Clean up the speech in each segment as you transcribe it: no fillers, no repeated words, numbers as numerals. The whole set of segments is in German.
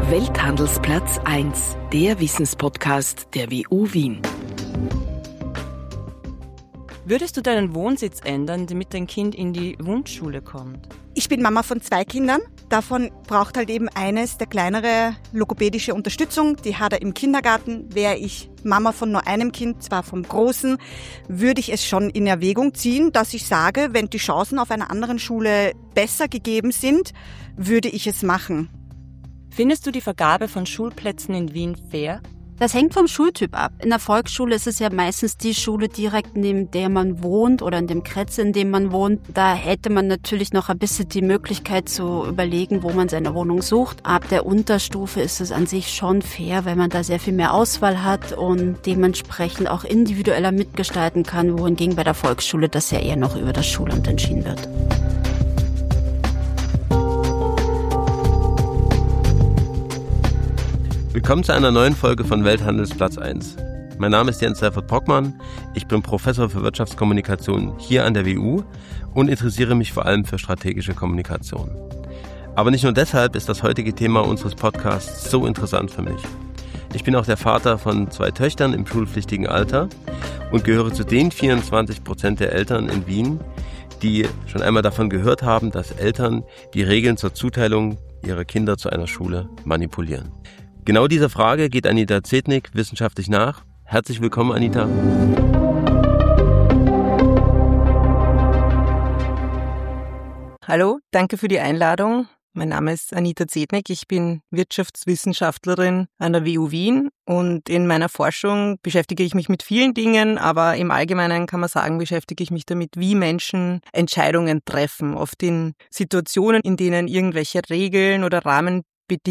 Welthandelsplatz 1, der Wissenspodcast der WU Wien. Würdest du deinen Wohnsitz ändern, damit dein Kind in die Wunschschule kommt? Ich bin Mama von 2 Kindern. Davon braucht halt eben eines, der kleinere, logopädische Unterstützung. Die hat er im Kindergarten. Wäre ich Mama von nur einem Kind, zwar vom Großen, würde ich es schon in Erwägung ziehen, dass ich sage, wenn die Chancen auf einer anderen Schule besser gegeben sind, würde ich es machen. Findest du die Vergabe von Schulplätzen in Wien fair? Das hängt vom Schultyp ab. In der Volksschule ist es ja meistens die Schule direkt neben der man wohnt oder in dem Kretz, in dem man wohnt. Da hätte man natürlich noch ein bisschen die Möglichkeit zu überlegen, wo man seine Wohnung sucht. Ab der Unterstufe ist es an sich schon fair, weil man da sehr viel mehr Auswahl hat und dementsprechend auch individueller mitgestalten kann, wohingegen bei der Volksschule das ja eher noch über das Schulamt entschieden wird. Willkommen zu einer neuen Folge von Welthandelsplatz 1. Mein Name ist Jens Seifert-Brockmann, ich bin Professor für Wirtschaftskommunikation hier an der WU und interessiere mich vor allem für strategische Kommunikation. Aber nicht nur deshalb ist das heutige Thema unseres Podcasts so interessant für mich. Ich bin auch der Vater von 2 Töchtern im schulpflichtigen Alter und gehöre zu den 24% der Eltern in Wien, die schon einmal davon gehört haben, dass Eltern die Regeln zur Zuteilung ihrer Kinder zu einer Schule manipulieren. Genau dieser Frage geht Anita Zetnik wissenschaftlich nach. Herzlich willkommen, Anita. Hallo, danke für die Einladung. Mein Name ist Anita Zetnik, ich bin Wirtschaftswissenschaftlerin an der WU Wien und in meiner Forschung beschäftige ich mich mit vielen Dingen, aber im Allgemeinen kann man sagen, beschäftige ich mich damit, wie Menschen Entscheidungen treffen, oft in Situationen, in denen irgendwelche Regeln oder Rahmenbedingungen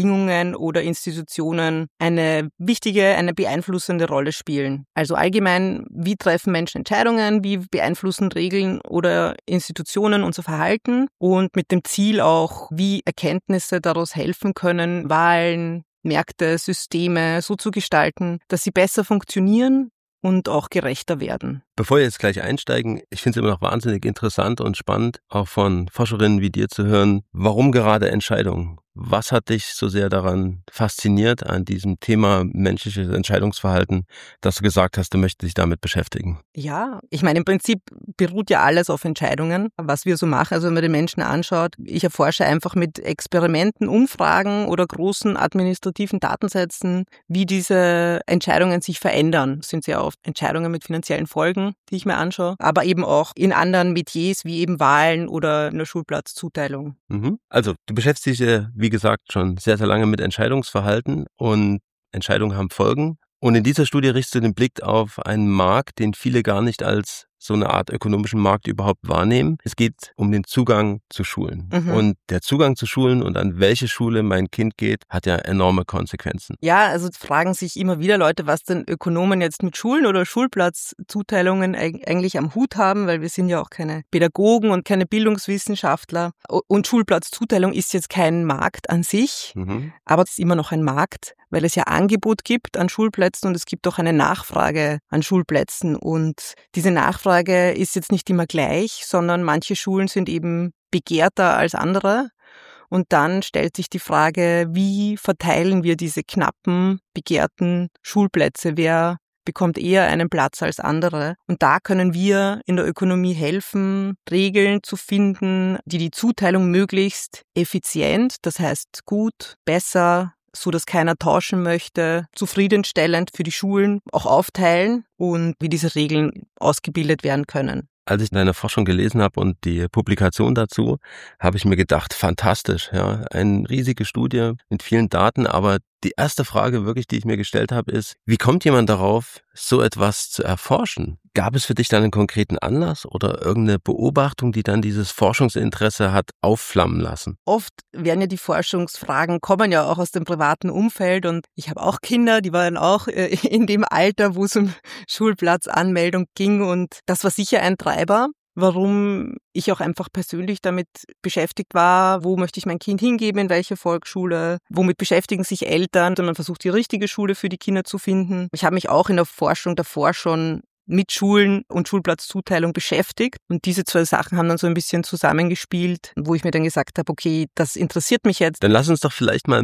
oder Institutionen eine wichtige, eine beeinflussende Rolle spielen. Also allgemein, wie treffen Menschen Entscheidungen, wie beeinflussen Regeln oder Institutionen unser Verhalten und mit dem Ziel auch, wie Erkenntnisse daraus helfen können, Wahlen, Märkte, Systeme so zu gestalten, dass sie besser funktionieren und auch gerechter werden. Bevor wir jetzt gleich einsteigen, ich finde es immer noch wahnsinnig interessant und spannend, auch von Forscherinnen wie dir zu hören, warum gerade Entscheidungen? Was hat dich so sehr daran fasziniert, an diesem Thema menschliches Entscheidungsverhalten, dass du gesagt hast, du möchtest dich damit beschäftigen? Ja, ich meine, im Prinzip beruht ja alles auf Entscheidungen, was wir so machen. Also wenn man den Menschen anschaut, ich erforsche einfach mit Experimenten, Umfragen oder großen administrativen Datensätzen, wie diese Entscheidungen sich verändern. Das sind sehr oft Entscheidungen mit finanziellen Folgen, die ich mir anschaue, aber eben auch in anderen Metiers wie eben Wahlen oder einer Schulplatzzuteilung. Also du beschäftigst dich ja, wie gesagt, schon sehr, sehr lange mit Entscheidungsverhalten und Entscheidungen haben Folgen. Und in dieser Studie richtest du den Blick auf einen Markt, den viele gar nicht als so eine Art ökonomischen Markt überhaupt wahrnehmen. Es geht um den Zugang zu Schulen. Und der Zugang zu Schulen und an welche Schule mein Kind geht, hat ja enorme Konsequenzen. Ja, also fragen sich immer wieder Leute, was denn Ökonomen jetzt mit Schulen oder Schulplatzzuteilungen eigentlich am Hut haben, weil wir sind ja auch keine Pädagogen und keine Bildungswissenschaftler. Und Schulplatzzuteilung ist jetzt kein Markt an sich, aber es ist immer noch ein Markt, weil es ja Angebot gibt an Schulplätzen und es gibt auch eine Nachfrage an Schulplätzen. Und diese Nachfrage ist jetzt nicht immer gleich, sondern manche Schulen sind eben begehrter als andere. Und dann stellt sich die Frage, wie verteilen wir diese knappen, begehrten Schulplätze? Wer bekommt eher einen Platz als andere? Und da können wir in der Ökonomie helfen, Regeln zu finden, die die Zuteilung möglichst effizient, das heißt gut, besser, so dass keiner tauschen möchte, zufriedenstellend für die Schulen auch aufteilen und wie diese Regeln ausgebildet werden können. Als ich deine Forschung gelesen habe und die Publikation dazu, habe ich mir gedacht, fantastisch, ja, eine riesige Studie mit vielen Daten, aber die erste Frage wirklich, die ich mir gestellt habe, ist, wie kommt jemand darauf, so etwas zu erforschen? Gab es für dich dann einen konkreten Anlass oder irgendeine Beobachtung, die dann dieses Forschungsinteresse hat aufflammen lassen? Oft werden ja die Forschungsfragen, kommen ja auch aus dem privaten Umfeld und ich habe auch Kinder, die waren auch in dem Alter, wo es um Schulplatzanmeldung ging und das war sicher ein Treiber. Warum ich auch einfach persönlich damit beschäftigt war, wo möchte ich mein Kind hingeben, in welche Volksschule, womit beschäftigen sich Eltern und man versucht die richtige Schule für die Kinder zu finden. Ich habe mich auch in der Forschung davor schon mit Schulen und Schulplatzzuteilung beschäftigt. Und diese zwei Sachen haben dann so ein bisschen zusammengespielt, wo ich mir dann gesagt habe, okay, das interessiert mich jetzt. Dann lass uns doch vielleicht mal ein bisschen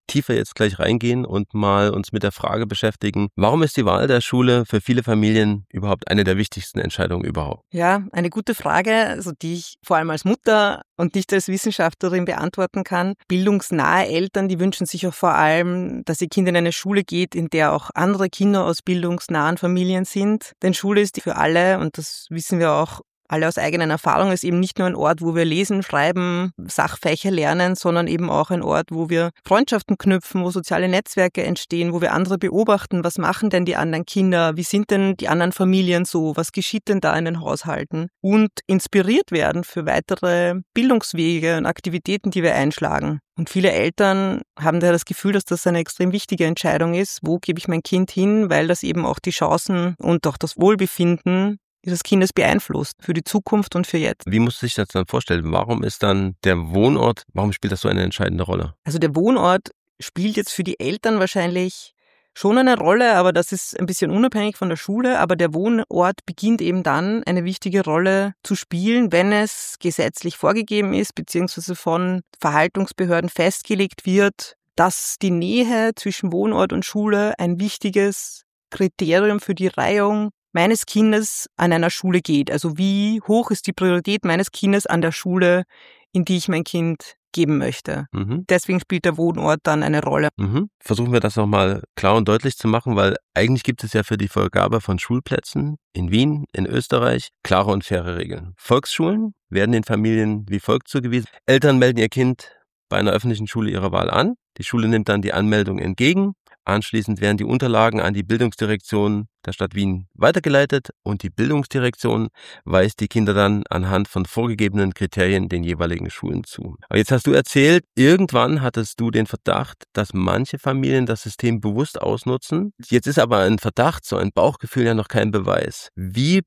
tiefer jetzt gleich reingehen und mal uns mit der Frage beschäftigen, warum ist die Wahl der Schule für viele Familien überhaupt eine der wichtigsten Entscheidungen überhaupt? Ja, eine gute Frage, also die ich vor allem als Mutter und nicht als Wissenschaftlerin beantworten kann. Bildungsnahe Eltern, die wünschen sich auch vor allem, dass ihr Kind in eine Schule geht, in der auch andere Kinder aus bildungsnahen Familien sind. Denn Schule ist für alle, und das wissen wir auch alle aus eigenen Erfahrungen, ist eben nicht nur ein Ort, wo wir lesen, schreiben, Sachfächer lernen, sondern eben auch ein Ort, wo wir Freundschaften knüpfen, wo soziale Netzwerke entstehen, wo wir andere beobachten, was machen denn die anderen Kinder, wie sind denn die anderen Familien so, was geschieht denn da in den Haushalten und inspiriert werden für weitere Bildungswege und Aktivitäten, die wir einschlagen. Und viele Eltern haben da das Gefühl, dass das eine extrem wichtige Entscheidung ist. Wo gebe ich mein Kind hin, weil das eben auch die Chancen und auch das Wohlbefinden des Kindes beeinflusst für die Zukunft und für jetzt. Wie muss sich das dann vorstellen? Warum ist dann der Wohnort, warum spielt das so eine entscheidende Rolle? Also der Wohnort spielt jetzt für die Eltern wahrscheinlich schon eine Rolle, aber das ist ein bisschen unabhängig von der Schule. Aber der Wohnort beginnt eben dann eine wichtige Rolle zu spielen, wenn es gesetzlich vorgegeben ist, beziehungsweise von Verwaltungsbehörden festgelegt wird, dass die Nähe zwischen Wohnort und Schule ein wichtiges Kriterium für die Reihung meines Kindes an einer Schule geht. Also wie hoch ist die Priorität meines Kindes an der Schule, in die ich mein Kind geben möchte. Deswegen spielt der Wohnort dann eine Rolle. Versuchen wir das nochmal klar und deutlich zu machen, weil eigentlich gibt es ja für die Vergabe von Schulplätzen in Wien, in Österreich, klare und faire Regeln. Volksschulen werden den Familien wie folgt zugewiesen. Eltern melden ihr Kind bei einer öffentlichen Schule ihrer Wahl an. Die Schule nimmt dann die Anmeldung entgegen. Anschließend werden die Unterlagen an die Bildungsdirektion der Stadt Wien weitergeleitet und die Bildungsdirektion weist die Kinder dann anhand von vorgegebenen Kriterien den jeweiligen Schulen zu. Aber jetzt hast du erzählt, irgendwann hattest du den Verdacht, dass manche Familien das System bewusst ausnutzen. Jetzt ist aber ein Verdacht, so ein Bauchgefühl ja noch kein Beweis. Wie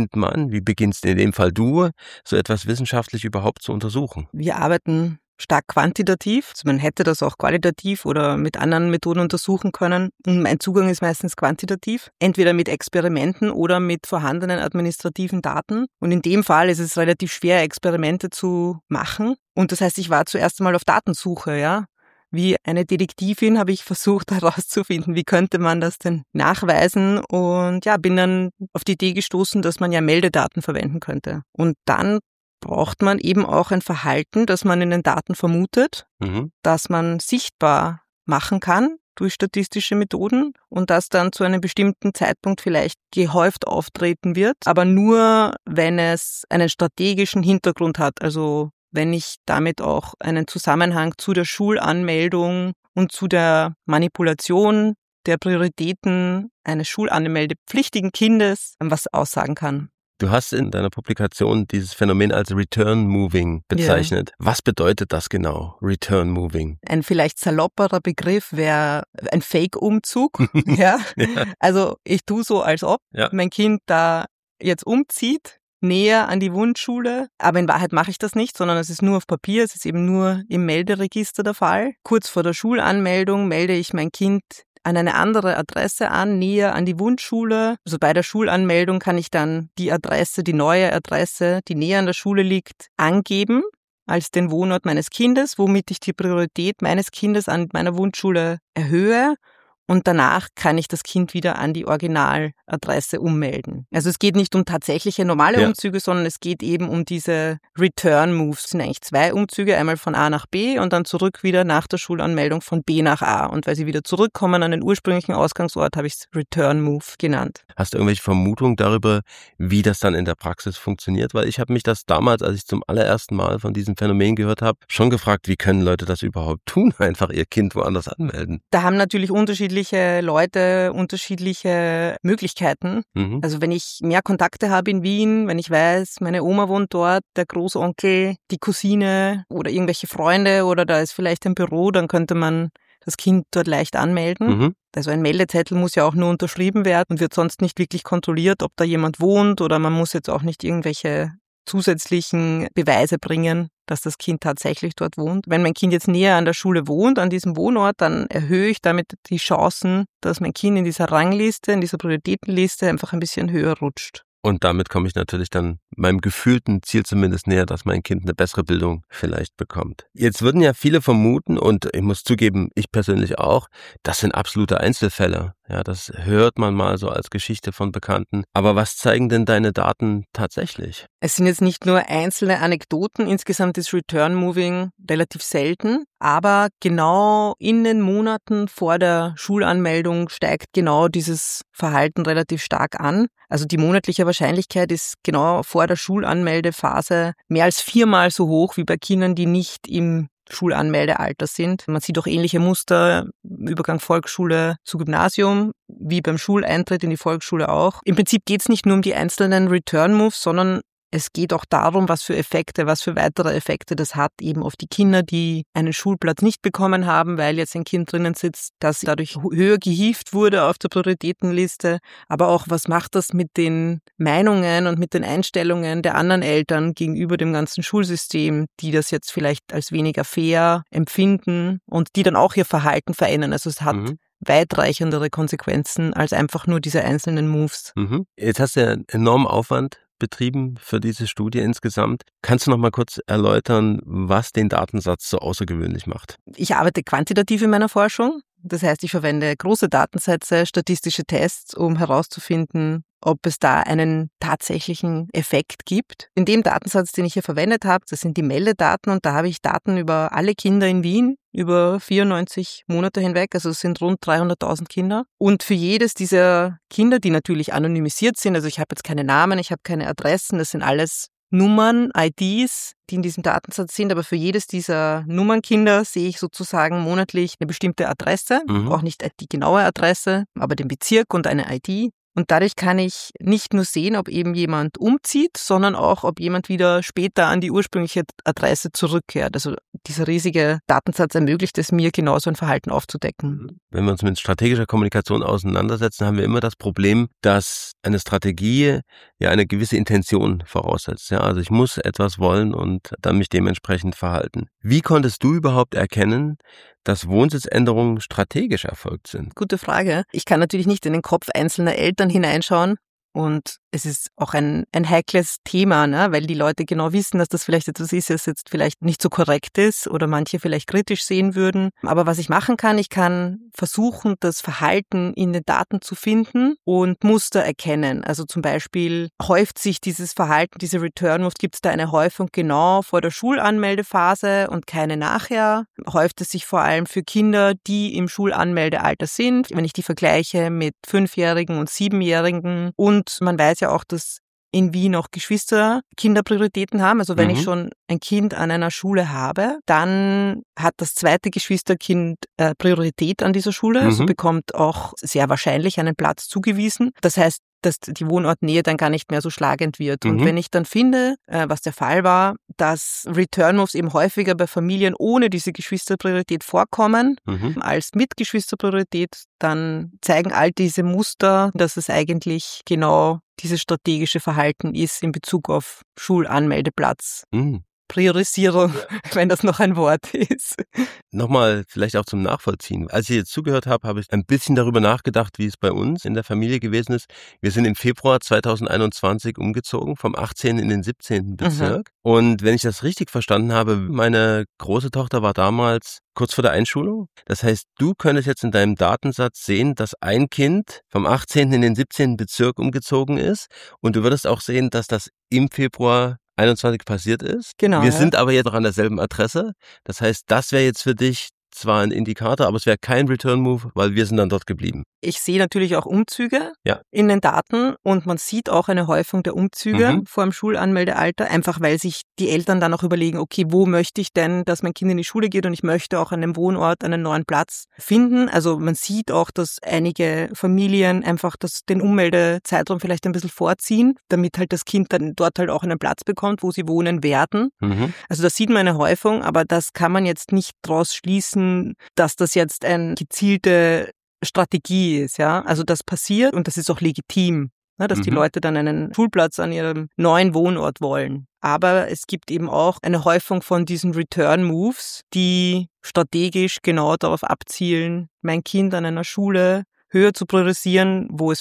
beginnst in dem Fall du, so etwas wissenschaftlich überhaupt zu untersuchen? Wir arbeiten stark quantitativ. Also man hätte das auch qualitativ oder mit anderen Methoden untersuchen können. Und mein Zugang ist meistens quantitativ, entweder mit Experimenten oder mit vorhandenen administrativen Daten. Und in dem Fall ist es relativ schwer, Experimente zu machen. Und das heißt, ich war zuerst einmal auf Datensuche, ja. Wie eine Detektivin habe ich versucht herauszufinden, wie könnte man das denn nachweisen, und ja, bin dann auf die Idee gestoßen, dass man ja Meldedaten verwenden könnte. Und dann braucht man eben auch ein Verhalten, das man in den Daten vermutet, das man sichtbar machen kann durch statistische Methoden und das dann zu einem bestimmten Zeitpunkt vielleicht gehäuft auftreten wird, aber nur, wenn es einen strategischen Hintergrund hat, also wenn ich damit auch einen Zusammenhang zu der Schulanmeldung und zu der Manipulation der Prioritäten eines schulanmeldepflichtigen Kindes was aussagen kann. Du hast in deiner Publikation dieses Phänomen als Return Moving bezeichnet. Ja. Was bedeutet das genau, Return Moving? Ein vielleicht salopperer Begriff wäre ein Fake-Umzug. Ja? Also ich tue so, als ob mein Kind da jetzt umzieht, näher an die Wunschschule. Aber in Wahrheit mache ich das nicht, sondern es ist nur auf Papier, es ist eben nur im Melderegister der Fall. Kurz vor der Schulanmeldung melde ich mein Kind an eine andere Adresse an, näher an die Wunschschule. Also bei der Schulanmeldung kann ich dann die Adresse, die neue Adresse, die näher an der Schule liegt, angeben als den Wohnort meines Kindes, womit ich die Priorität meines Kindes an meiner Wunschschule erhöhe. Und danach kann ich das Kind wieder an die Originaladresse ummelden. Also es geht nicht um tatsächliche normale Umzüge, sondern es geht eben um diese Return-Moves. Es sind eigentlich 2 Umzüge, einmal von A nach B und dann zurück wieder nach der Schulanmeldung von B nach A. Und weil sie wieder zurückkommen an den ursprünglichen Ausgangsort, habe ich es Return-Move genannt. Hast du irgendwelche Vermutungen darüber, wie das dann in der Praxis funktioniert? Weil ich habe mich das damals, als ich zum allerersten Mal von diesem Phänomen gehört habe, schon gefragt, wie können Leute das überhaupt tun, einfach ihr Kind woanders anmelden? Da haben natürlich unterschiedliche Leute unterschiedliche Möglichkeiten. Also wenn ich mehr Kontakte habe in Wien, wenn ich weiß, meine Oma wohnt dort, der Großonkel, die Cousine oder irgendwelche Freunde oder da ist vielleicht ein Büro, dann könnte man das Kind dort leicht anmelden. Also ein Meldezettel muss ja auch nur unterschrieben werden und wird sonst nicht wirklich kontrolliert, ob da jemand wohnt, oder man muss jetzt auch nicht irgendwelche zusätzlichen Beweise bringen, dass das Kind tatsächlich dort wohnt. Wenn mein Kind jetzt näher an der Schule wohnt, an diesem Wohnort, dann erhöhe ich damit die Chancen, dass mein Kind in dieser Rangliste, in dieser Prioritätenliste einfach ein bisschen höher rutscht. Und damit komme ich natürlich dann meinem gefühlten Ziel zumindest näher, dass mein Kind eine bessere Bildung vielleicht bekommt. Jetzt würden ja viele vermuten, und ich muss zugeben, ich persönlich auch, das sind absolute Einzelfälle. Ja, das hört man mal so als Geschichte von Bekannten. Aber was zeigen denn deine Daten tatsächlich? Es sind jetzt nicht nur einzelne Anekdoten, insgesamt ist Return Moving relativ selten, aber genau in den Monaten vor der Schulanmeldung steigt genau dieses Verhalten relativ stark an. Also die monatliche Wahrscheinlichkeit ist genau vor der Schulanmeldephase mehr als 4-mal so hoch wie bei Kindern, die nicht im Schulanmeldealter sind. Man sieht auch ähnliche Muster, Übergang Volksschule zu Gymnasium, wie beim Schuleintritt in die Volksschule auch. Im Prinzip geht es nicht nur um die einzelnen Return-Moves, sondern es geht auch darum, was für weitere Effekte das hat, eben auf die Kinder, die einen Schulplatz nicht bekommen haben, weil jetzt ein Kind drinnen sitzt, das dadurch höher gehievt wurde auf der Prioritätenliste. Aber auch, was macht das mit den Meinungen und mit den Einstellungen der anderen Eltern gegenüber dem ganzen Schulsystem, die das jetzt vielleicht als weniger fair empfinden und die dann auch ihr Verhalten verändern. Also es hat weitreichendere Konsequenzen als einfach nur diese einzelnen Moves. Jetzt hast du ja einen enormen Aufwand betrieben für diese Studie insgesamt. Kannst du noch mal kurz erläutern, was den Datensatz so außergewöhnlich macht? Ich arbeite quantitativ in meiner Forschung. Das heißt, ich verwende große Datensätze, statistische Tests, um herauszufinden, ob es da einen tatsächlichen Effekt gibt. In dem Datensatz, den ich hier verwendet habe, das sind die Meldedaten und da habe ich Daten über alle Kinder in Wien über 94 Monate hinweg, also es sind rund 300.000 Kinder. Und für jedes dieser Kinder, die natürlich anonymisiert sind, also ich habe jetzt keine Namen, ich habe keine Adressen, das sind alles Nummern, IDs, die in diesem Datensatz sind, aber für jedes dieser Nummernkinder sehe ich sozusagen monatlich eine bestimmte Adresse, auch nicht die genaue Adresse, aber den Bezirk und eine ID. Und dadurch kann ich nicht nur sehen, ob eben jemand umzieht, sondern auch, ob jemand wieder später an die ursprüngliche Adresse zurückkehrt. Also dieser riesige Datensatz ermöglicht es mir, genau so ein Verhalten aufzudecken. Wenn wir uns mit strategischer Kommunikation auseinandersetzen, haben wir immer das Problem, dass eine Strategie ja eine gewisse Intention voraussetzt. Ja, also ich muss etwas wollen und dann mich dementsprechend verhalten. Wie konntest du überhaupt erkennen, dass Wohnsitzänderungen strategisch erfolgt sind? Gute Frage. Ich kann natürlich nicht in den Kopf einzelner Eltern hineinschauen. Und es ist auch ein heikles Thema, ne? Weil die Leute genau wissen, dass das vielleicht etwas ist, das jetzt vielleicht nicht so korrekt ist oder manche vielleicht kritisch sehen würden. Aber was ich machen kann, ich kann versuchen, das Verhalten in den Daten zu finden und Muster erkennen. Also zum Beispiel häuft sich dieses Verhalten, diese Return Moves, gibt es da eine Häufung genau vor der Schulanmeldephase und keine nachher? Häuft es sich vor allem für Kinder, die im Schulanmeldealter sind? Wenn ich die vergleiche mit 5-Jährigen und 7-Jährigen und man weiß ja auch, dass in Wien auch Geschwister Kinderprioritäten haben. Also wenn ich schon ein Kind an einer Schule habe, dann hat das zweite Geschwisterkind Priorität an dieser Schule, also bekommt auch sehr wahrscheinlich einen Platz zugewiesen. Das heißt, dass die Wohnortnähe dann gar nicht mehr so schlagend wird. Und wenn ich dann finde, was der Fall war, dass Return Moves eben häufiger bei Familien ohne diese Geschwisterpriorität vorkommen als mit Geschwisterpriorität, dann zeigen all diese Muster, dass es eigentlich genau dieses strategische Verhalten ist in Bezug auf Schulanmeldeplatz. Priorisierung, wenn das noch ein Wort ist. Nochmal vielleicht auch zum Nachvollziehen. Als ich jetzt zugehört habe, habe ich ein bisschen darüber nachgedacht, wie es bei uns in der Familie gewesen ist. Wir sind im Februar 2021 umgezogen, vom 18. in den 17. Bezirk. Und wenn ich das richtig verstanden habe, meine große Tochter war damals kurz vor der Einschulung. Das heißt, du könntest jetzt in deinem Datensatz sehen, dass ein Kind vom 18. in den 17. Bezirk umgezogen ist. Und du würdest auch sehen, dass das im Februar 21 passiert ist. Genau. Wir sind aber jetzt noch an derselben Adresse. Das heißt, das wäre jetzt für dich zwar ein Indikator, aber es wäre kein Return-Move, weil wir sind dann dort geblieben. Ich sehe natürlich auch Umzüge in den Daten und man sieht auch eine Häufung der Umzüge vor dem Schulanmeldealter, einfach weil sich die Eltern dann auch überlegen, okay, wo möchte ich denn, dass mein Kind in die Schule geht und ich möchte auch an dem Wohnort einen neuen Platz finden. Also man sieht auch, dass einige Familien einfach den Ummeldezeitraum vielleicht ein bisschen vorziehen, damit halt das Kind dann dort halt auch einen Platz bekommt, wo sie wohnen werden. Also da sieht man eine Häufung, aber das kann man jetzt nicht draus schließen, dass das jetzt eine gezielte Strategie ist, ja. Also das passiert und das ist auch legitim, ne, dass die Leute dann einen Schulplatz an ihrem neuen Wohnort wollen. Aber es gibt eben auch eine Häufung von diesen Return-Moves, die strategisch genau darauf abzielen, mein Kind an einer Schule höher zu priorisieren, wo es vielleicht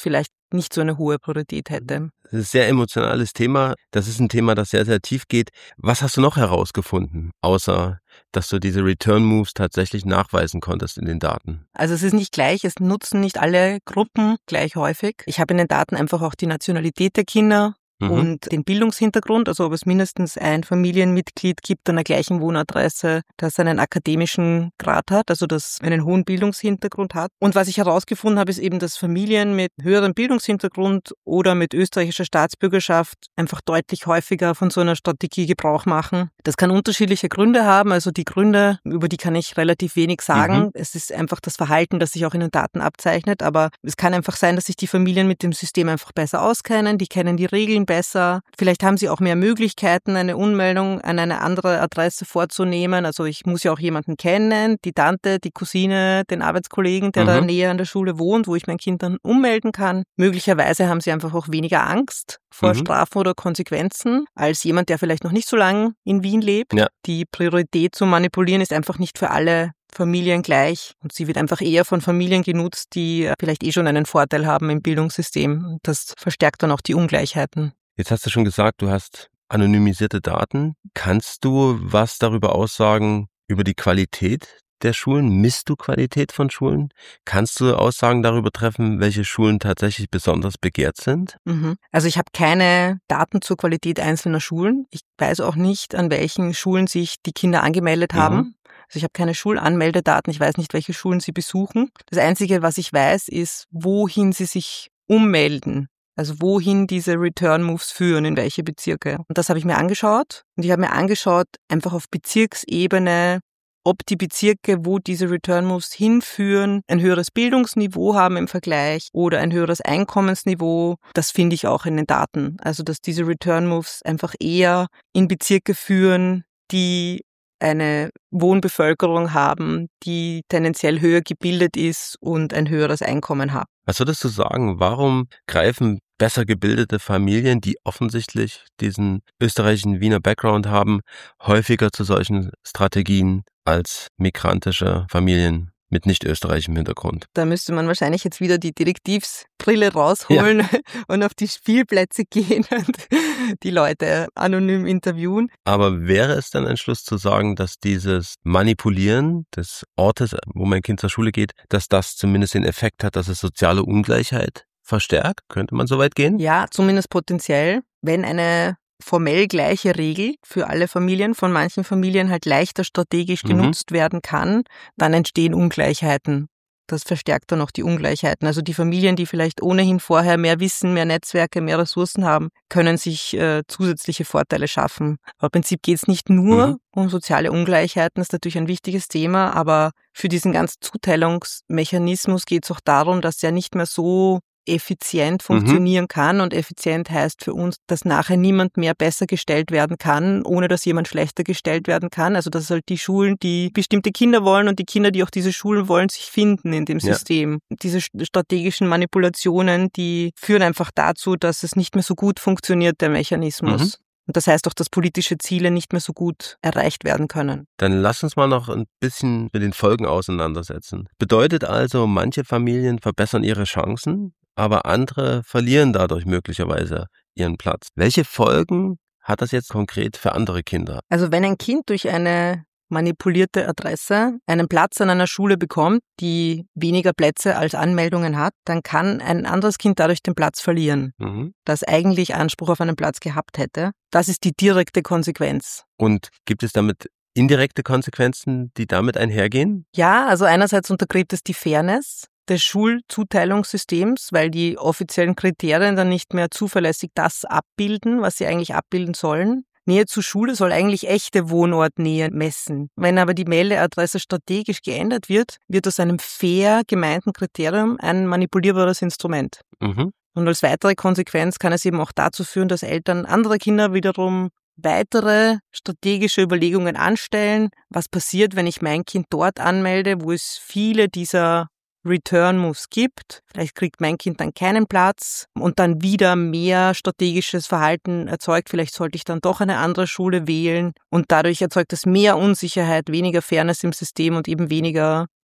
nicht so eine hohe Priorität hätte. Das ist ein sehr emotionales Thema. Das ist ein Thema, das sehr, sehr tief geht. Was hast du noch herausgefunden, außer dass du diese Return Moves tatsächlich nachweisen konntest in den Daten? Also es ist nicht gleich, es nutzen nicht alle Gruppen gleich häufig. Ich habe in den Daten einfach auch die Nationalität der Kinder und den Bildungshintergrund, also ob es mindestens ein Familienmitglied gibt an der gleichen Wohnadresse, das einen akademischen Grad hat, also das einen hohen Bildungshintergrund hat. Und was ich herausgefunden habe, ist eben, dass Familien mit höherem Bildungshintergrund oder mit österreichischer Staatsbürgerschaft einfach deutlich häufiger von so einer Strategie Gebrauch machen. Das kann unterschiedliche Gründe haben, also die Gründe, über die kann ich relativ wenig sagen. Es ist einfach das Verhalten, das sich auch in den Daten abzeichnet, aber es kann einfach sein, dass sich die Familien mit dem System einfach besser auskennen, die kennen die Regeln besser. Vielleicht haben sie auch mehr Möglichkeiten, eine Ummeldung an eine andere Adresse vorzunehmen. Also ich muss ja auch jemanden kennen, die Tante, die Cousine, den Arbeitskollegen, der da näher an der Schule wohnt, wo ich mein Kind dann ummelden kann. Möglicherweise haben sie einfach auch weniger Angst vor Strafen oder Konsequenzen als jemand, der vielleicht noch nicht so lange in Wien lebt. Ja. Die Priorität zu manipulieren ist einfach nicht für alle Familien gleich und sie wird einfach eher von Familien genutzt, die vielleicht schon einen Vorteil haben im Bildungssystem. Das verstärkt dann auch die Ungleichheiten. Jetzt hast du schon gesagt, du hast anonymisierte Daten. Kannst du was darüber aussagen, über die Qualität der Schulen? Misst du Qualität von Schulen? Kannst du Aussagen darüber treffen, welche Schulen tatsächlich besonders begehrt sind? Also ich habe keine Daten zur Qualität einzelner Schulen. Ich weiß auch nicht, an welchen Schulen sich die Kinder angemeldet haben. Also ich habe keine Schulanmeldedaten, ich weiß nicht, welche Schulen sie besuchen. Das Einzige, was ich weiß, ist, wohin sie sich ummelden. Also wohin diese Return Moves führen, in welche Bezirke. Und das habe ich mir angeschaut. Und ich habe mir angeschaut, einfach auf Bezirksebene, ob die Bezirke, wo diese Return Moves hinführen, ein höheres Bildungsniveau haben im Vergleich oder ein höheres Einkommensniveau. Das finde ich auch in den Daten. Also dass diese Return Moves einfach eher in Bezirke führen, die eine Wohnbevölkerung haben, die tendenziell höher gebildet ist und ein höheres Einkommen hat. Was würdest du sagen, warum greifen besser gebildete Familien, die offensichtlich diesen österreichischen Wiener Background haben, häufiger zu solchen Strategien als migrantische Familien mit nicht österreichischem Hintergrund? Da müsste man wahrscheinlich jetzt wieder die Detektivsbrille rausholen und auf die Spielplätze gehen und die Leute anonym interviewen. Aber wäre es dann ein Schluss zu sagen, dass dieses Manipulieren des Ortes, wo mein Kind zur Schule geht, dass das zumindest den Effekt hat, dass es soziale Ungleichheit verstärkt? Könnte man so weit gehen? Ja, zumindest potenziell. Wenn eine formell gleiche Regel für alle Familien, von manchen Familien halt leichter strategisch genutzt werden kann, dann entstehen Ungleichheiten. Das verstärkt dann auch die Ungleichheiten. Also die Familien, die vielleicht ohnehin vorher mehr Wissen, mehr Netzwerke, mehr Ressourcen haben, können sich zusätzliche Vorteile schaffen. Aber im Prinzip geht es nicht nur um soziale Ungleichheiten, das ist natürlich ein wichtiges Thema, aber für diesen ganzen Zuteilungsmechanismus geht es auch darum, dass er nicht mehr so effizient funktionieren kann und effizient heißt für uns, dass nachher niemand mehr besser gestellt werden kann, ohne dass jemand schlechter gestellt werden kann. Also dass halt die Schulen, die bestimmte Kinder wollen und die Kinder, die auch diese Schulen wollen, sich finden in dem System. Diese strategischen Manipulationen, die führen einfach dazu, dass es nicht mehr so gut funktioniert, der Mechanismus. Und das heißt auch, dass politische Ziele nicht mehr so gut erreicht werden können. Dann lass uns mal noch ein bisschen mit den Folgen auseinandersetzen. Bedeutet also, manche Familien verbessern ihre Chancen, aber andere verlieren dadurch möglicherweise ihren Platz. Welche Folgen hat das jetzt konkret für andere Kinder? Also wenn ein Kind durch eine manipulierte Adresse einen Platz an einer Schule bekommt, die weniger Plätze als Anmeldungen hat, dann kann ein anderes Kind dadurch den Platz verlieren, das eigentlich Anspruch auf einen Platz gehabt hätte. Das ist die direkte Konsequenz. Und gibt es damit indirekte Konsequenzen, die damit einhergehen? Ja, also einerseits untergräbt es die Fairness des Schulzuteilungssystems, weil die offiziellen Kriterien dann nicht mehr zuverlässig das abbilden, was sie eigentlich abbilden sollen. Nähe zur Schule soll eigentlich echte Wohnortnähe messen. Wenn aber die Meldeadresse strategisch geändert wird, wird aus einem fair gemeinten Kriterium ein manipulierbares Instrument. Und als weitere Konsequenz kann es eben auch dazu führen, dass Eltern anderer Kinder wiederum weitere strategische Überlegungen anstellen. Was passiert, wenn ich mein Kind dort anmelde, wo es viele dieser Return Moves gibt. Vielleicht kriegt mein Kind dann keinen Platz und dann wieder mehr strategisches Verhalten erzeugt. Vielleicht sollte ich dann doch eine andere Schule wählen und dadurch erzeugt es mehr Unsicherheit, weniger Fairness im System und eben weniger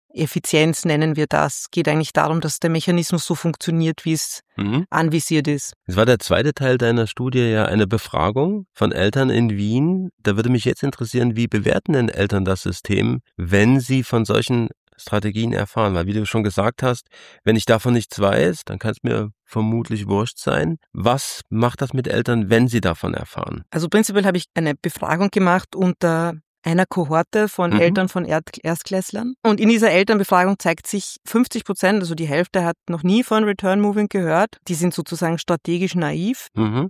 Effizienz nennen wir das. Geht eigentlich darum, dass der Mechanismus so funktioniert, wie es anvisiert ist. Es war der zweite Teil deiner Studie ja eine Befragung von Eltern in Wien. Da würde mich jetzt interessieren, wie bewerten denn Eltern das System, wenn sie von solchen Strategien erfahren? Weil wie du schon gesagt hast, wenn ich davon nichts weiß, dann kann es mir vermutlich wurscht sein. Was macht das mit Eltern, wenn sie davon erfahren? Also prinzipiell habe ich eine Befragung gemacht unter einer Kohorte von Eltern von Erstklässlern. Und in dieser Elternbefragung zeigt sich 50%, also die Hälfte hat noch nie von Return Moving gehört. Die sind sozusagen strategisch naiv.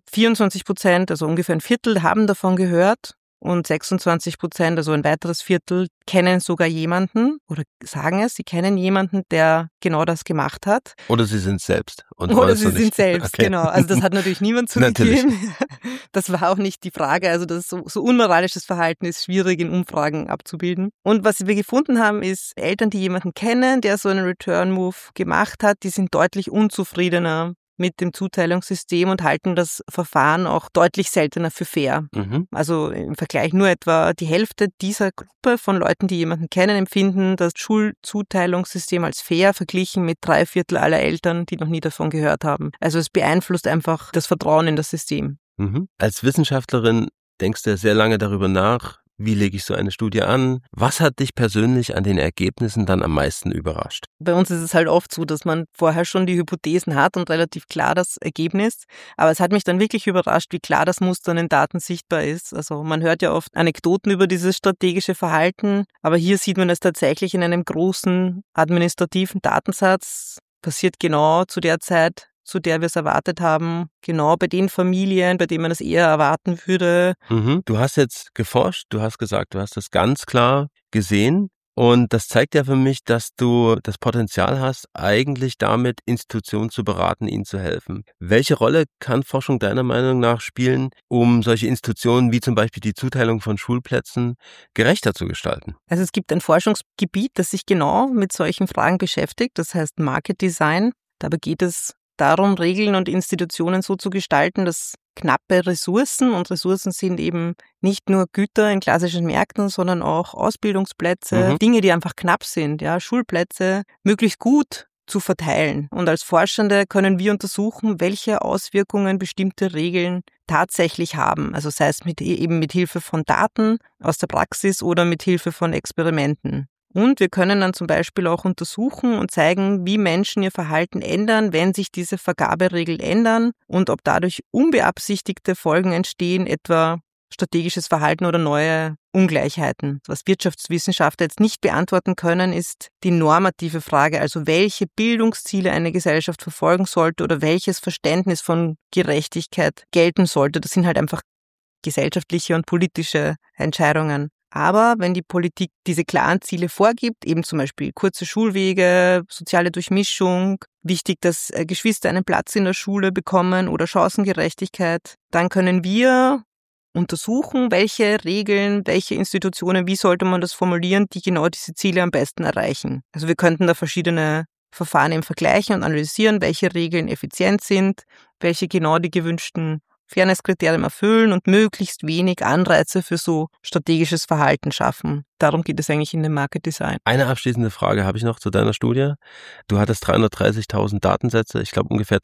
24%, also ungefähr ein Viertel, haben davon gehört. Und 26%, also ein weiteres Viertel, kennen sogar jemanden oder sagen es, sie kennen jemanden, der genau das gemacht hat. Oder sie sind selbst. Oder sie sind selbst, genau. Also das hat natürlich niemand zugegeben. Das war auch nicht die Frage. Also das so unmoralisches Verhalten ist schwierig in Umfragen abzubilden. Und was wir gefunden haben, ist, Eltern, die jemanden kennen, der so einen Return-Move gemacht hat, die sind deutlich unzufriedener mit dem Zuteilungssystem und halten das Verfahren auch deutlich seltener für fair. Also im Vergleich nur etwa die Hälfte dieser Gruppe von Leuten, die jemanden kennen, empfinden das Schulzuteilungssystem als fair, verglichen mit 3/4 aller Eltern, die noch nie davon gehört haben. Also es beeinflusst einfach das Vertrauen in das System. Als Wissenschaftlerin denkst du ja sehr lange darüber nach, wie lege ich so eine Studie an? Was hat dich persönlich an den Ergebnissen dann am meisten überrascht? Bei uns ist es halt oft so, dass man vorher schon die Hypothesen hat und relativ klar das Ergebnis. Aber es hat mich dann wirklich überrascht, wie klar das Muster in den Daten sichtbar ist. Also man hört ja oft Anekdoten über dieses strategische Verhalten, aber hier sieht man es tatsächlich in einem großen administrativen Datensatz. Passiert genau zu der Zeit, zu der wir es erwartet haben, genau bei den Familien, bei denen man es eher erwarten würde. Du hast jetzt geforscht, du hast gesagt, du hast das ganz klar gesehen und das zeigt ja für mich, dass du das Potenzial hast, eigentlich damit Institutionen zu beraten, ihnen zu helfen. Welche Rolle kann Forschung deiner Meinung nach spielen, um solche Institutionen wie zum Beispiel die Zuteilung von Schulplätzen gerechter zu gestalten? Also es gibt ein Forschungsgebiet, das sich genau mit solchen Fragen beschäftigt, das heißt Market Design. Dabei geht es darum, Regeln und Institutionen so zu gestalten, dass knappe Ressourcen, und Ressourcen sind eben nicht nur Güter in klassischen Märkten, sondern auch Ausbildungsplätze, Dinge, die einfach knapp sind, ja, Schulplätze, möglichst gut zu verteilen. Und als Forschende können wir untersuchen, welche Auswirkungen bestimmte Regeln tatsächlich haben. Also sei es mit Hilfe von Daten aus der Praxis oder mit Hilfe von Experimenten. Und wir können dann zum Beispiel auch untersuchen und zeigen, wie Menschen ihr Verhalten ändern, wenn sich diese Vergaberegeln ändern und ob dadurch unbeabsichtigte Folgen entstehen, etwa strategisches Verhalten oder neue Ungleichheiten. Was Wirtschaftswissenschaftler jetzt nicht beantworten können, ist die normative Frage, also welche Bildungsziele eine Gesellschaft verfolgen sollte oder welches Verständnis von Gerechtigkeit gelten sollte. Das sind halt einfach gesellschaftliche und politische Entscheidungen. Aber wenn die Politik diese klaren Ziele vorgibt, eben zum Beispiel kurze Schulwege, soziale Durchmischung, wichtig, dass Geschwister einen Platz in der Schule bekommen oder Chancengerechtigkeit, dann können wir untersuchen, welche Regeln, welche Institutionen, wie sollte man das formulieren, die genau diese Ziele am besten erreichen. Also wir könnten da verschiedene Verfahren im Vergleichen und analysieren, welche Regeln effizient sind, welche genau die gewünschten Fairnesskriterien erfüllen und möglichst wenig Anreize für so strategisches Verhalten schaffen. Darum geht es eigentlich in dem Market Design. Eine abschließende Frage habe ich noch zu deiner Studie. Du hattest 330.000 Datensätze, ich glaube ungefähr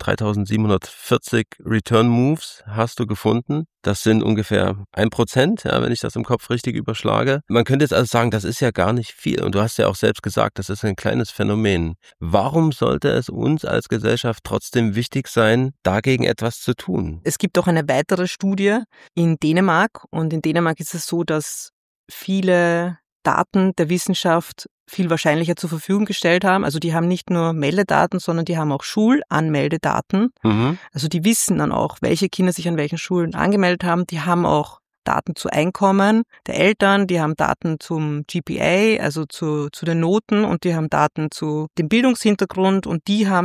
3.740 Return Moves hast du gefunden. Das sind ungefähr 1%, ja, wenn ich das im Kopf richtig überschlage. Man könnte jetzt also sagen, das ist ja gar nicht viel. Und du hast ja auch selbst gesagt, das ist ein kleines Phänomen. Warum sollte es uns als Gesellschaft trotzdem wichtig sein, dagegen etwas zu tun? Es gibt auch eine weitere Studie in Dänemark. Und in Dänemark ist es so, dass viele Daten der Wissenschaft viel wahrscheinlicher zur Verfügung gestellt haben. Also die haben nicht nur Meldedaten, sondern die haben auch Schulanmeldedaten. Also die wissen dann auch, welche Kinder sich an welchen Schulen angemeldet haben. Die haben auch Daten zu Einkommen der Eltern, die haben Daten zum GPA, also zu den Noten, und die haben Daten zu dem Bildungshintergrund, und die haben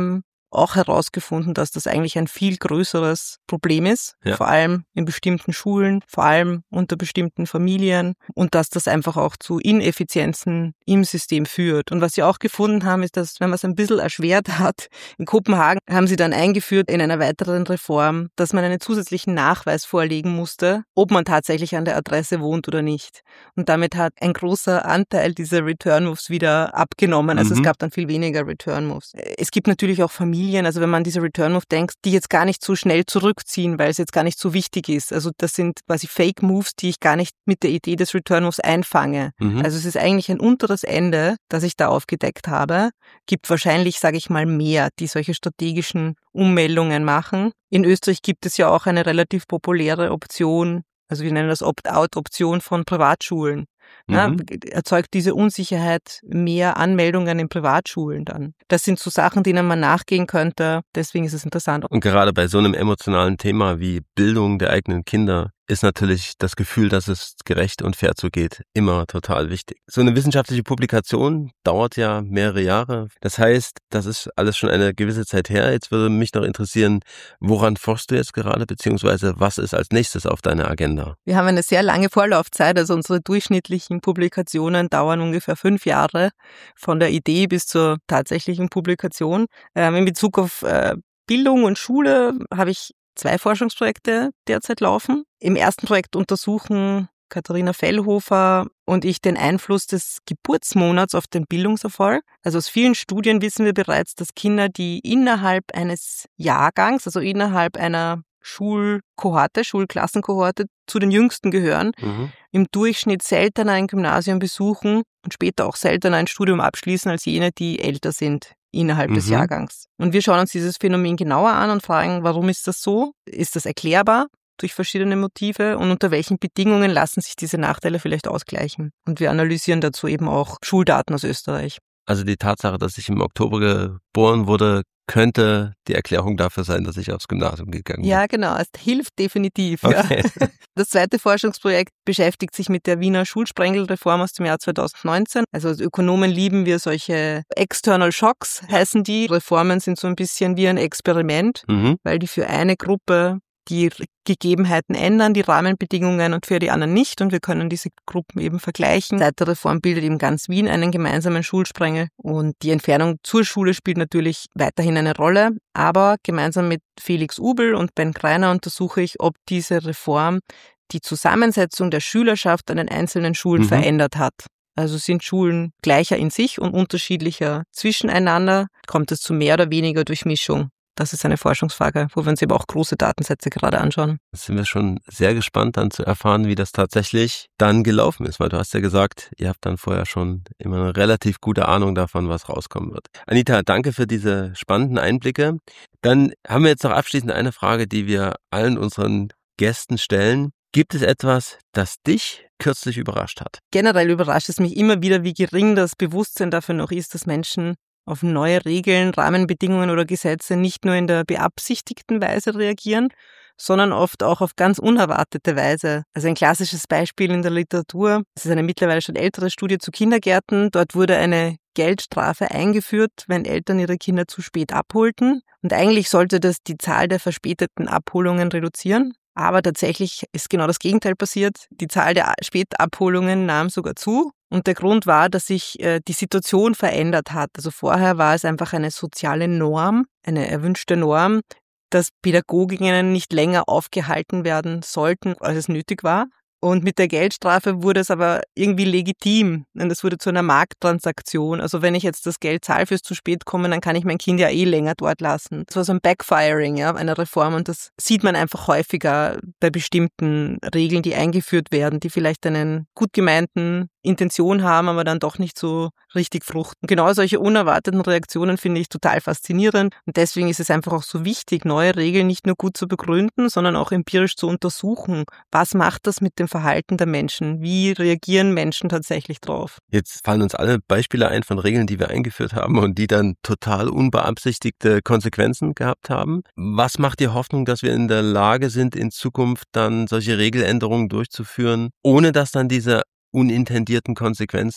auch herausgefunden, dass das eigentlich ein viel größeres Problem ist, vor allem in bestimmten Schulen, vor allem unter bestimmten Familien und dass das einfach auch zu Ineffizienzen im System führt. Und was sie auch gefunden haben, ist, dass wenn man es ein bisschen erschwert hat, in Kopenhagen haben sie dann eingeführt in einer weiteren Reform, dass man einen zusätzlichen Nachweis vorlegen musste, ob man tatsächlich an der Adresse wohnt oder nicht. Und damit hat ein großer Anteil dieser Return Moves wieder abgenommen. Also es gab dann viel weniger Return Moves. Es gibt natürlich auch Familien, also wenn man an diese Return Move denkt, die jetzt gar nicht so schnell zurückziehen, weil es jetzt gar nicht so wichtig ist. Also das sind quasi Fake Moves, die ich gar nicht mit der Idee des Return Moves einfange. Also es ist eigentlich ein unteres Ende, das ich da aufgedeckt habe. Gibt wahrscheinlich, sage ich mal, mehr, die solche strategischen Ummeldungen machen. In Österreich gibt es ja auch eine relativ populäre Option, also wir nennen das Opt-out-Option von Privatschulen. Ja, erzeugt diese Unsicherheit mehr Anmeldungen in Privatschulen dann. Das sind so Sachen, denen man nachgehen könnte. Deswegen ist es interessant. Und gerade bei so einem emotionalen Thema wie Bildung der eigenen Kinder ist natürlich das Gefühl, dass es gerecht und fair zugeht, immer total wichtig. So eine wissenschaftliche Publikation dauert ja mehrere Jahre. Das heißt, das ist alles schon eine gewisse Zeit her. Jetzt würde mich noch interessieren, woran forschst du jetzt gerade, beziehungsweise was ist als nächstes auf deiner Agenda? Wir haben eine sehr lange Vorlaufzeit, also unsere durchschnittlichen Publikationen dauern ungefähr 5 Jahre von der Idee bis zur tatsächlichen Publikation. In Bezug auf Bildung und Schule habe ich 2 Forschungsprojekte derzeit laufen. Im ersten Projekt untersuchen Katharina Fellhofer und ich den Einfluss des Geburtsmonats auf den Bildungserfolg. Also aus vielen Studien wissen wir bereits, dass Kinder, die innerhalb eines Jahrgangs, also innerhalb einer Schulklassenkohorte zu den Jüngsten gehören, im Durchschnitt seltener ein Gymnasium besuchen und später auch seltener ein Studium abschließen als jene, die älter sind innerhalb des Jahrgangs. Und wir schauen uns dieses Phänomen genauer an und fragen, warum ist das so? Ist das erklärbar durch verschiedene Motive und unter welchen Bedingungen lassen sich diese Nachteile vielleicht ausgleichen? Und wir analysieren dazu eben auch Schuldaten aus Österreich. Also die Tatsache, dass ich im Oktober geboren wurde, könnte die Erklärung dafür sein, dass ich aufs Gymnasium gegangen bin. Ja, genau. Es hilft definitiv. Okay. Ja. Das zweite Forschungsprojekt beschäftigt sich mit der Wiener Schulsprengelreform aus dem Jahr 2019. Also als Ökonomen lieben wir solche External Shocks, heißen die. Reformen sind so ein bisschen wie ein Experiment, weil die für eine Gruppe die Gegebenheiten ändern, die Rahmenbedingungen und für die anderen nicht. Und wir können diese Gruppen eben vergleichen. Seit der Reform bildet eben ganz Wien einen gemeinsamen Schulsprengel. Und die Entfernung zur Schule spielt natürlich weiterhin eine Rolle. Aber gemeinsam mit Felix Ubel und Ben Greiner untersuche ich, ob diese Reform die Zusammensetzung der Schülerschaft an den einzelnen Schulen verändert hat. Also sind Schulen gleicher in sich und unterschiedlicher zwischeneinander? Kommt es zu mehr oder weniger Durchmischung? Das ist eine Forschungsfrage, wo wir uns eben auch große Datensätze gerade anschauen. Da sind wir schon sehr gespannt, dann zu erfahren, wie das tatsächlich dann gelaufen ist, weil du hast ja gesagt, ihr habt dann vorher schon immer eine relativ gute Ahnung davon, was rauskommen wird. Anita, danke für diese spannenden Einblicke. Dann haben wir jetzt noch abschließend eine Frage, die wir allen unseren Gästen stellen. Gibt es etwas, das dich kürzlich überrascht hat? Generell überrascht es mich immer wieder, wie gering das Bewusstsein dafür noch ist, dass Menschen auf neue Regeln, Rahmenbedingungen oder Gesetze nicht nur in der beabsichtigten Weise reagieren, sondern oft auch auf ganz unerwartete Weise. Also ein klassisches Beispiel in der Literatur, es ist eine mittlerweile schon ältere Studie zu Kindergärten. Dort wurde eine Geldstrafe eingeführt, wenn Eltern ihre Kinder zu spät abholten. Und eigentlich sollte das die Zahl der verspäteten Abholungen reduzieren. Aber tatsächlich ist genau das Gegenteil passiert. Die Zahl der Spätabholungen nahm sogar zu. Und der Grund war, dass sich die Situation verändert hat. Also vorher war es einfach eine soziale Norm, eine erwünschte Norm, dass Pädagoginnen nicht länger aufgehalten werden sollten, als es nötig war. Und mit der Geldstrafe wurde es aber irgendwie legitim und es wurde zu einer Markttransaktion. Also wenn ich jetzt das Geld zahle fürs zu spät kommen, dann kann ich mein Kind ja eh länger dort lassen. Das war so ein Backfiring, ja, einer Reform und das sieht man einfach häufiger bei bestimmten Regeln, die eingeführt werden, die vielleicht einen gut gemeinten Intention haben, aber dann doch nicht so richtig fruchten. Genau solche unerwarteten Reaktionen finde ich total faszinierend und deswegen ist es einfach auch so wichtig, neue Regeln nicht nur gut zu begründen, sondern auch empirisch zu untersuchen. Was macht das mit dem Verhalten der Menschen? Wie reagieren Menschen tatsächlich drauf? Jetzt fallen uns alle Beispiele ein von Regeln, die wir eingeführt haben und die dann total unbeabsichtigte Konsequenzen gehabt haben. Was macht dir Hoffnung, dass wir in der Lage sind, in Zukunft dann solche Regeländerungen durchzuführen, ohne dass dann diese unintendierten Konsequenzen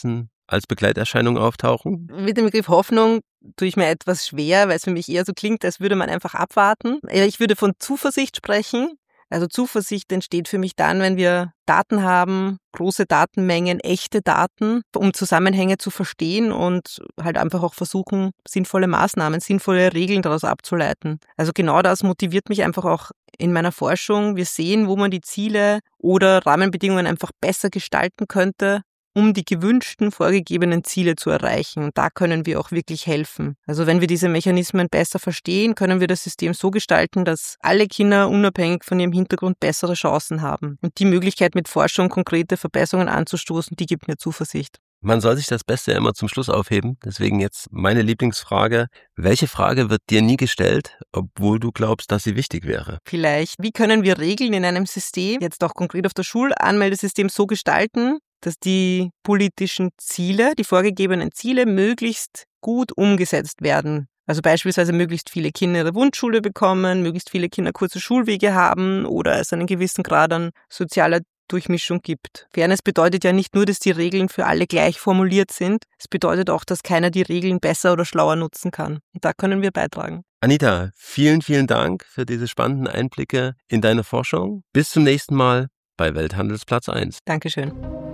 als Begleiterscheinung auftauchen? Mit dem Begriff Hoffnung tue ich mir etwas schwer, weil es für mich eher so klingt, als würde man einfach abwarten. Ich würde von Zuversicht sprechen. Also Zuversicht entsteht für mich dann, wenn wir Daten haben, große Datenmengen, echte Daten, um Zusammenhänge zu verstehen und halt einfach auch versuchen, sinnvolle Maßnahmen, sinnvolle Regeln daraus abzuleiten. Also genau das motiviert mich einfach auch in meiner Forschung. Wir sehen, wo man die Ziele oder Rahmenbedingungen einfach besser gestalten könnte, um die gewünschten, vorgegebenen Ziele zu erreichen. Und da können wir auch wirklich helfen. Also wenn wir diese Mechanismen besser verstehen, können wir das System so gestalten, dass alle Kinder unabhängig von ihrem Hintergrund bessere Chancen haben. Und die Möglichkeit, mit Forschung konkrete Verbesserungen anzustoßen, die gibt mir Zuversicht. Man soll sich das Beste immer zum Schluss aufheben. Deswegen jetzt meine Lieblingsfrage. Welche Frage wird dir nie gestellt, obwohl du glaubst, dass sie wichtig wäre? Vielleicht, wie können wir Regeln in einem System, jetzt auch konkret auf das Schulanmeldesystem, so gestalten, dass die politischen Ziele, die vorgegebenen Ziele möglichst gut umgesetzt werden. Also beispielsweise möglichst viele Kinder ihre Wunschschule bekommen, möglichst viele Kinder kurze Schulwege haben oder es einen gewissen Grad an sozialer Durchmischung gibt. Fairness bedeutet ja nicht nur, dass die Regeln für alle gleich formuliert sind. Es bedeutet auch, dass keiner die Regeln besser oder schlauer nutzen kann. Und da können wir beitragen. Anita, vielen, vielen Dank für diese spannenden Einblicke in deine Forschung. Bis zum nächsten Mal bei Welthandelsplatz 1. Dankeschön.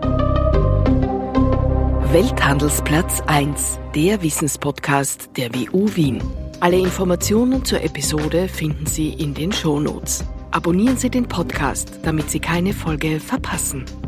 Welthandelsplatz 1, der Wissenspodcast der WU Wien. Alle Informationen zur Episode finden Sie in den Shownotes. Abonnieren Sie den Podcast, damit Sie keine Folge verpassen.